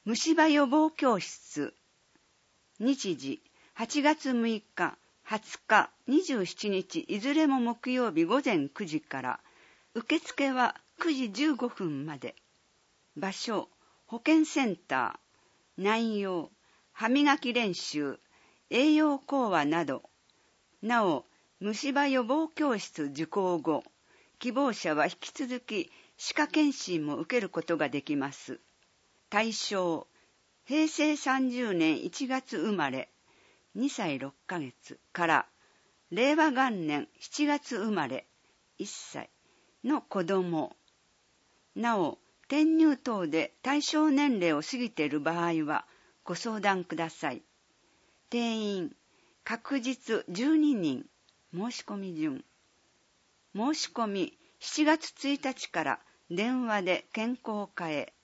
虫歯予防教室。日時、8月6日、20日、27日、いずれも木曜日午前9時から、受付は9時15分まで。場所、保健センター。内容、歯磨き練習、栄養講話など。なお、虫歯予防教室受講後、希望者は引き続き歯科検診も受けることができます。対象、平成30年1月生まれ、2歳6ヶ月から令和元年7月生まれ、1歳の子供。なお、転入等で対象年齢を過ぎている場合はご相談ください。定員、確実12人。申し込み順。申し込み7月1日から電話で健康課へ。